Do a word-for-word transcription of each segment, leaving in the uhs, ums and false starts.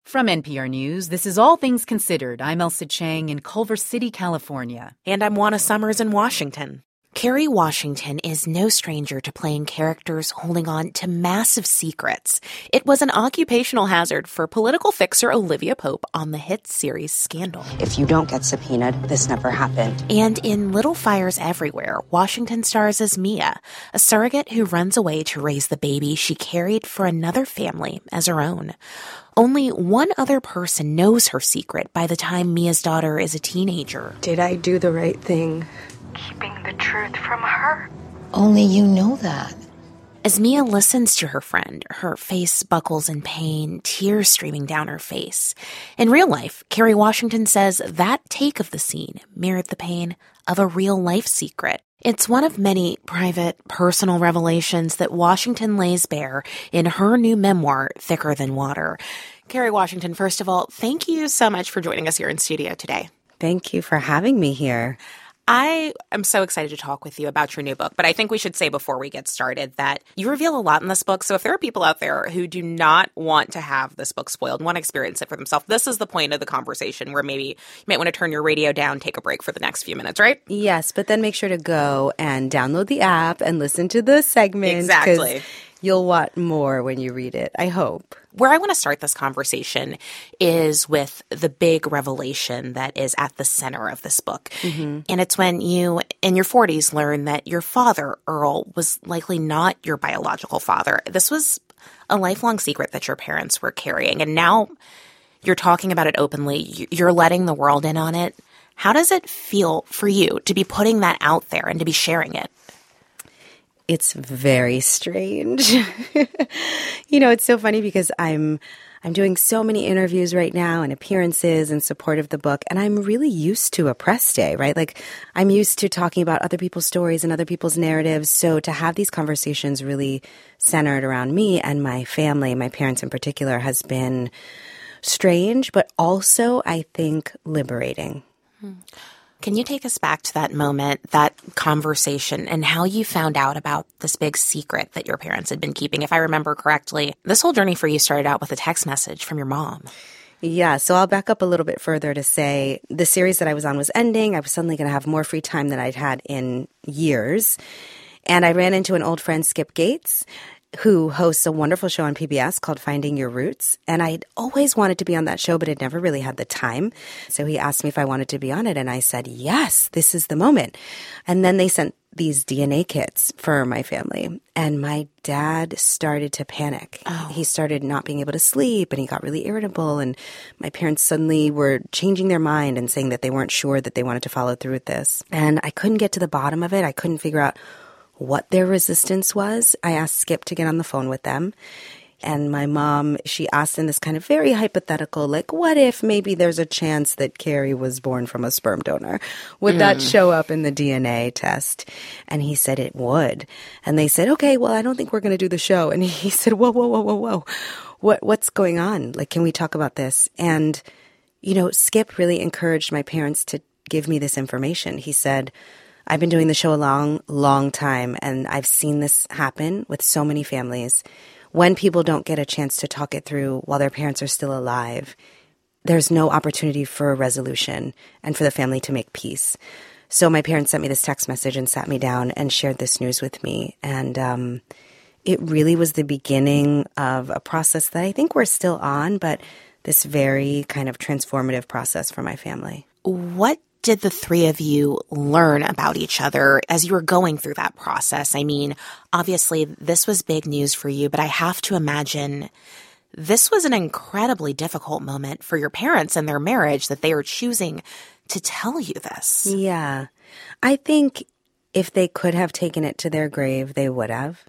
From N P R News, this is All Things Considered. I'm Elsa Chang in Culver City, California. And I'm Juana Summers in Washington. Kerry Washington is no stranger to playing characters holding on to massive secrets. It was an occupational hazard for political fixer Olivia Pope on the hit series Scandal. If you don't get subpoenaed, this never happened. And in Little Fires Everywhere, Washington stars as Mia, a surrogate who runs away to raise the baby she carried for another family as her own. Only one other person knows her secret by the time Mia's daughter is a teenager. Did I do the right thing? Keeping the truth from her? Only you know that. As Mia listens to her friend, her face buckles in pain, tears streaming down her face. In real life, Kerry Washington says that take of the scene mirrored the pain of a real-life secret. It's one of many private, personal revelations that Washington lays bare in her new memoir, Thicker Than Water. Kerry Washington, first of all, thank you so much for joining us here in studio today. Thank you for having me here. I am so excited to talk with you about your new book, but I think we should say before we get started that you reveal a lot in this book. So if there are people out there who do not want to have this book spoiled, want to experience it for themselves, this is the point of the conversation where maybe you might want to turn your radio down, take a break for the next few minutes, right? Yes, but then make sure to go and download the app and listen to the segment. Exactly. You'll want more when you read it, I hope. Where I want to start this conversation is with the big revelation that is at the center of this book. Mm-hmm. And it's when you, in your forties, learn that your father, Earl, was likely not your biological father. This was a lifelong secret that your parents were carrying. And now you're talking about it openly. You're letting the world in on it. How does it feel for you to be putting that out there and to be sharing it? It's very strange. You know, it's so funny because I'm I'm doing so many interviews right now and appearances in support of the book, and I'm really used to a press day, right? Like, I'm used to talking about other people's stories and other people's narratives. So to have these conversations really centered around me and my family, my parents in particular, has been strange, but also, I think, liberating. Hmm. Can you take us back to that moment, that conversation, and how you found out about this big secret that your parents had been keeping? If I remember correctly, this whole journey for you started out with a text message from your mom. Yeah, so I'll back up a little bit further to say the series that I was on was ending. I was suddenly going to have more free time than I'd had in years. And I ran into an old friend, Skip Gates, who hosts a wonderful show on P B S called Finding Your Roots. And I'd always wanted to be on that show, but had never really had the time. So he asked me if I wanted to be on it, and I said, yes, this is the moment. And then they sent these D N A kits for my family. And my dad started to panic. Oh. He started not being able to sleep, and he got really irritable. And my parents suddenly were changing their mind and saying that they weren't sure that they wanted to follow through with this. And I couldn't get to the bottom of it. I couldn't figure out what their resistance was. I asked Skip to get on the phone with them. And my mom, she asked in this kind of very hypothetical, like, what if maybe there's a chance that Kerry was born from a sperm donor? Would mm. that show up in the D N A test? And he said it would. And they said, okay, well, I don't think we're going to do the show. And he said, whoa, whoa, whoa, whoa, whoa. What, what's going on? Like, can we talk about this? And, you know, Skip really encouraged my parents to give me this information. He said, I've been doing the show a long, long time, and I've seen this happen with so many families. When people don't get a chance to talk it through while their parents are still alive, there's no opportunity for a resolution and for the family to make peace. So my parents sent me this text message and sat me down and shared this news with me. And um, it really was the beginning of a process that I think we're still on, but this very kind of transformative process for my family. What did the three of you learn about each other as you were going through that process? I mean, obviously, this was big news for you, but I have to imagine this was an incredibly difficult moment for your parents and their marriage that they were choosing to tell you this. Yeah. I think if they could have taken it to their grave, they would have.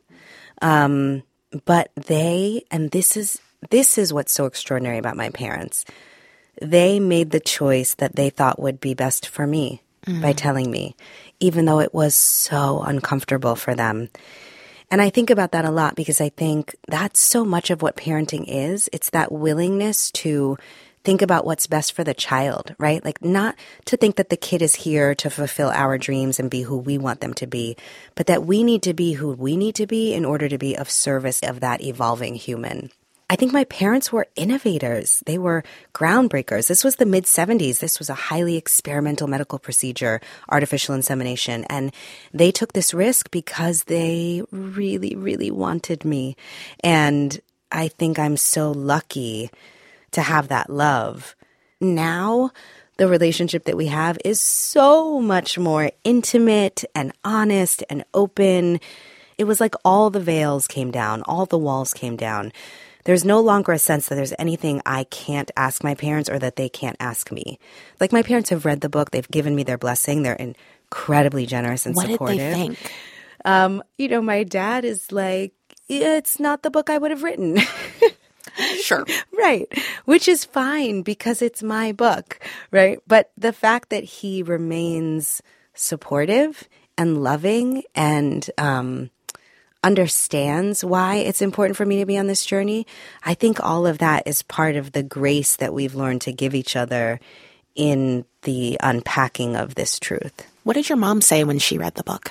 Um, but they, and this is this is what's so extraordinary about my parents, they made the choice that they thought would be best for me mm. by telling me, even though it was so uncomfortable for them. And I think about that a lot because I think that's so much of what parenting is. It's that willingness to think about what's best for the child, right? Like, not to think that the kid is here to fulfill our dreams and be who we want them to be, but that we need to be who we need to be in order to be of service of that evolving human. I think my parents were innovators. They were groundbreakers. This was the mid seventies. This was a highly experimental medical procedure, artificial insemination. And they took this risk because they really, really wanted me. And I think I'm so lucky to have that love. Now, the relationship that we have is so much more intimate and honest and open. It was like all the veils came down, all the walls came down. There's no longer a sense that there's anything I can't ask my parents or that they can't ask me. Like, my parents have read the book. They've given me their blessing. They're incredibly generous and what supportive. What did they think? Um, you know, my dad is like, it's not the book I would have written. Sure. Right. Which is fine because it's my book, right? But the fact that he remains supportive and loving and um understands why it's important for me to be on this journey, I think all of that is part of the grace that we've learned to give each other in the unpacking of this truth. What did your mom say when she read the book?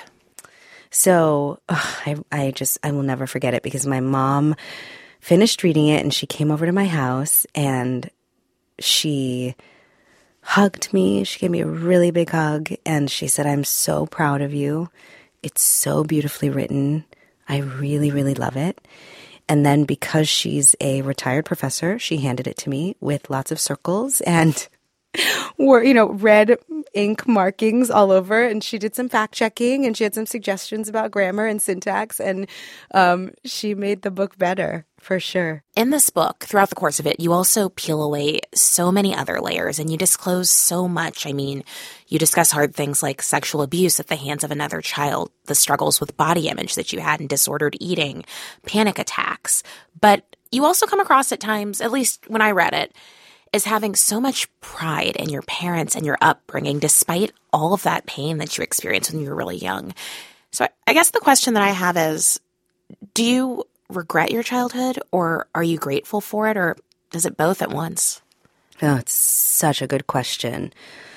So ugh, I, I just, I will never forget it because my mom finished reading it and she came over to my house and she hugged me. She gave me a really big hug and she said, "I'm so proud of you. It's so beautifully written. I really, really love it." And then because she's a retired professor, she handed it to me with lots of circles and were, you know, red ink markings all over. And she did some fact checking and she had some suggestions about grammar and syntax. And um, she made the book better for sure. In this book, throughout the course of it, you also peel away so many other layers and you disclose so much. I mean, you discuss hard things like sexual abuse at the hands of another child, the struggles with body image that you had and disordered eating, panic attacks. But you also come across at times, at least when I read it, as having so much pride in your parents and your upbringing, despite all of that pain that you experienced when you were really young. So I, I guess the question that I have is, do you regret your childhood or are you grateful for it or is it both at once? Oh, it's such a good question.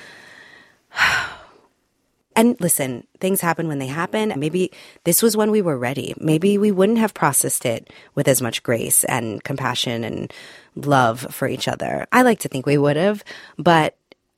And listen, things happen when they happen. Maybe this was when we were ready. Maybe we wouldn't have processed it with as much grace and compassion and love for each other. I like to think we would have, but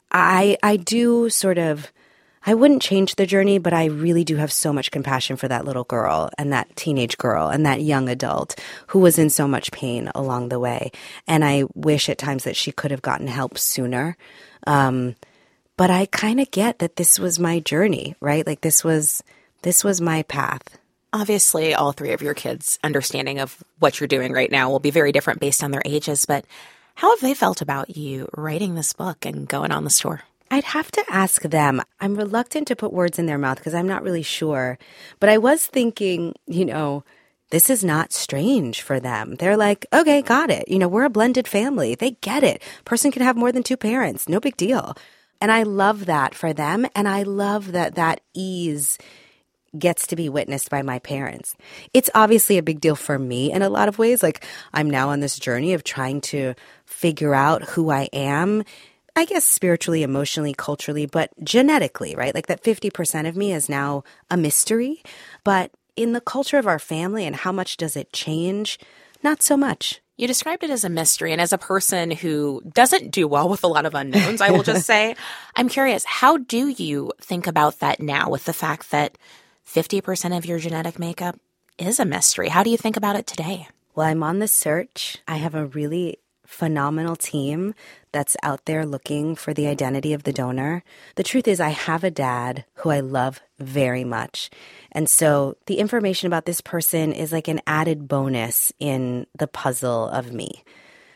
I I do sort of, I wouldn't change the journey, but I really do have so much compassion for that little girl and that teenage girl and that young adult who was in so much pain along the way. And I wish at times that she could have gotten help sooner. Um, But I kind of get that this was my journey, right? Like this was this was my path. Obviously, all three of your kids' understanding of what you're doing right now will be very different based on their ages, but how have they felt about you writing this book and going on this tour? I'd have to ask them. I'm reluctant to put words in their mouth because I'm not really sure. But I was thinking, you know, this is not strange for them. They're like, okay, got it. You know, we're a blended family. They get it. Person can have more than two parents. No big deal. And I love that for them. And I love that that ease gets to be witnessed by my parents. It's obviously a big deal for me in a lot of ways. Like I'm now on this journey of trying to figure out who I am, I guess spiritually, emotionally, culturally, but genetically, right? Like that fifty percent of me is now a mystery. But in the culture of our family and how much does it change? Not so much. You described it as a mystery, and as a person who doesn't do well with a lot of unknowns, I will just say, I'm curious, how do you think about that now with the fact that fifty percent of your genetic makeup is a mystery? How do you think about it today? Well, I'm on the search. I have a really phenomenal team that's out there looking for the identity of the donor. The truth is I have a dad who I love very much. And so the information about this person is like an added bonus in the puzzle of me.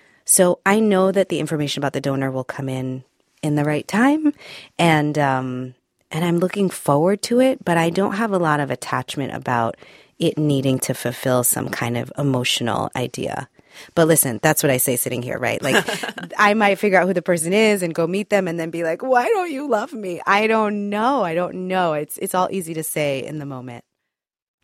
So I know that the information about the donor will come in in the right time. And, um, and I'm looking forward to it, but I don't have a lot of attachment about it needing to fulfill some kind of emotional idea. But listen, that's what I say sitting here, right? Like I might figure out who the person is and go meet them and then be like, why don't you love me? I don't know. I don't know. It's it's all easy to say in the moment.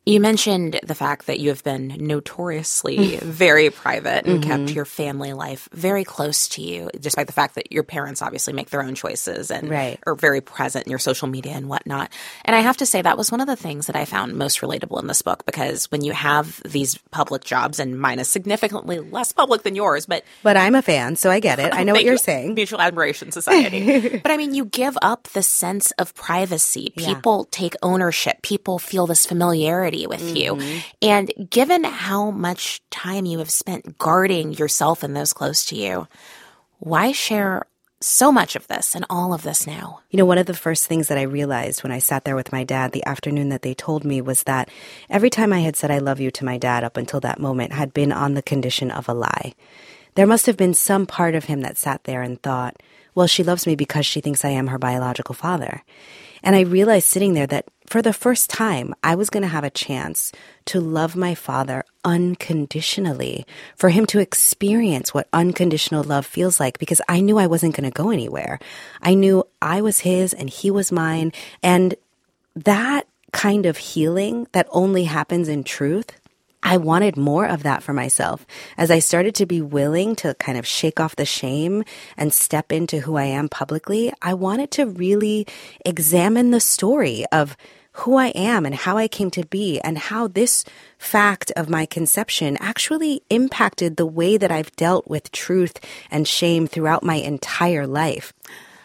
You mentioned the fact that you have been notoriously very private and mm-hmm. kept your family life very close to you, despite the fact that your parents obviously make their own choices and right. are very present in your social media and whatnot. And I have to say that was one of the things that I found most relatable in this book, because when you have these public jobs, and mine is significantly less public than yours, but but I'm a fan, so I get it. I know what you're saying. Mutual Admiration Society. But I mean, you give up the sense of privacy. People yeah. take ownership. People feel this familiarity with mm-hmm. you. And given how much time you have spent guarding yourself and those close to you, why share so much of this and all of this now? You know, one of the first things that I realized when I sat there with my dad the afternoon that they told me was that every time I had said I love you to my dad up until that moment had been on the condition of a lie. There must have been some part of him that sat there and thought, well, she loves me because she thinks I am her biological father. And I realized sitting there that for the first time, I was going to have a chance to love my father unconditionally, for him to experience what unconditional love feels like, because I knew I wasn't going to go anywhere. I knew I was his and he was mine. And that kind of healing that only happens in truth, I wanted more of that for myself. As I started to be willing to kind of shake off the shame and step into who I am publicly, I wanted to really examine the story of who I am and how I came to be, and how this fact of my conception actually impacted the way that I've dealt with truth and shame throughout my entire life.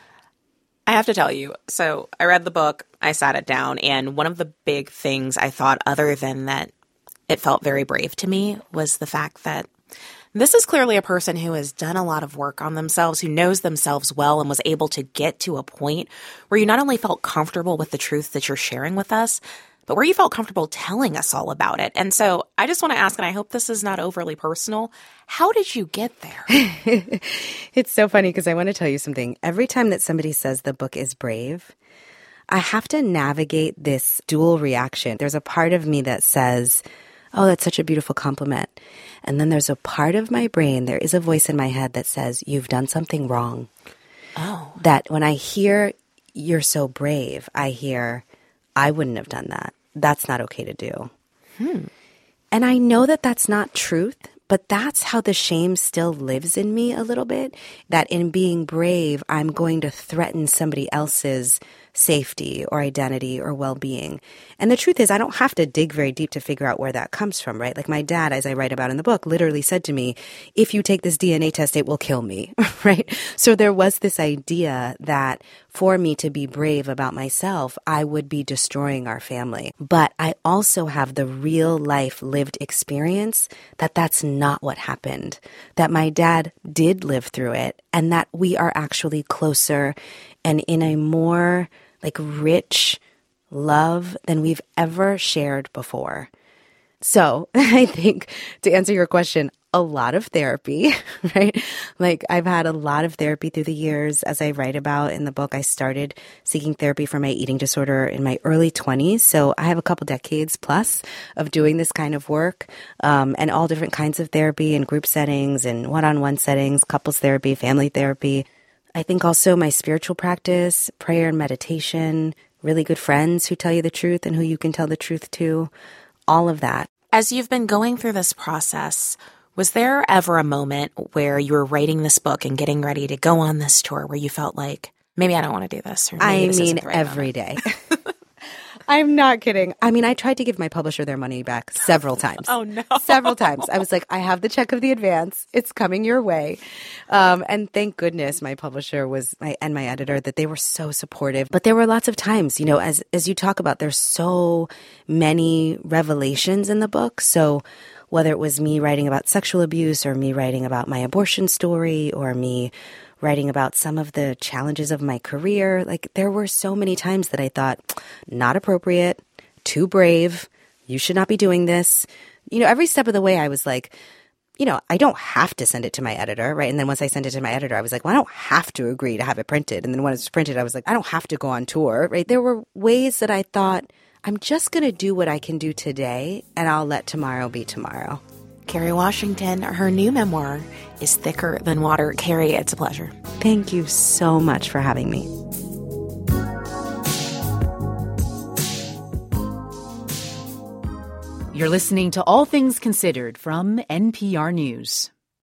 I have to tell you, so I read the book, I sat it down, and one of the big things I thought, other than that it felt very brave to me, was the fact that this is clearly a person who has done a lot of work on themselves, who knows themselves well, and was able to get to a point where you not only felt comfortable with the truth that you're sharing with us, but where you felt comfortable telling us all about it. And so I just want to ask, and I hope this is not overly personal, how did you get there? It's so funny because I want to tell you something. Every time that somebody says the book is brave, I have to navigate this dual reaction. There's a part of me that says, oh, that's such a beautiful compliment. And then there's a part of my brain, there is a voice in my head that says, you've done something wrong. Oh. That when I hear you're so brave, I hear, I wouldn't have done that. That's not okay to do. Hmm. And I know that that's not truth, but that's how the shame still lives in me a little bit, that in being brave, I'm going to threaten somebody else's safety or identity or well-being. And the truth is, I don't have to dig very deep to figure out where that comes from, right? Like my dad, as I write about in the book, literally said to me, if you take this D N A test, it will kill me, right? So there was this idea that for me to be brave about myself, I would be destroying our family. But I also have the real life lived experience that that's not what happened, that my dad did live through it, and that we are actually closer and in a more like rich love than we've ever shared before. So I think, to answer your question, a lot of therapy, right? Like I've had a lot of therapy through the years. As I write about in the book, I started seeking therapy for my eating disorder in my early twenties. So I have a couple decades plus of doing this kind of work, um, and all different kinds of therapy in group settings and one-on-one settings, couples therapy, family therapy. I think also my spiritual practice, prayer and meditation, really good friends who tell you the truth and who you can tell the truth to, all of that. As you've been going through this process, was there ever a moment where you were writing this book and getting ready to go on this tour where you felt like, maybe I don't want to do this? Or maybe I this mean, isn't the right every moment? day. I'm not kidding. I mean, I tried to give my publisher their money back several times. Oh, no. Several times. I was like, I have the check of the advance. It's coming your way. Um, and thank goodness my publisher was my and my editor that they were so supportive. But there were lots of times, you know, as as you talk about, there's so many revelations in the book. So whether it was me writing about sexual abuse or me writing about my abortion story or me writing about some of the challenges of my career, like there were so many times that I thought, not appropriate, too brave, you should not be doing this. You know, every step of the way I was like, you know, I don't have to send it to my editor, right? And then once I sent it to my editor, I was like, well, I don't have to agree to have it printed. And then when it's printed, I was like, I don't have to go on tour, right? There were ways that I thought, I'm just going to do what I can do today, and I'll let tomorrow be tomorrow. Kerry Washington, her new memoir is Thicker Than Water. Kerry, it's a pleasure. Thank you so much for having me. You're listening to All Things Considered from N P R News.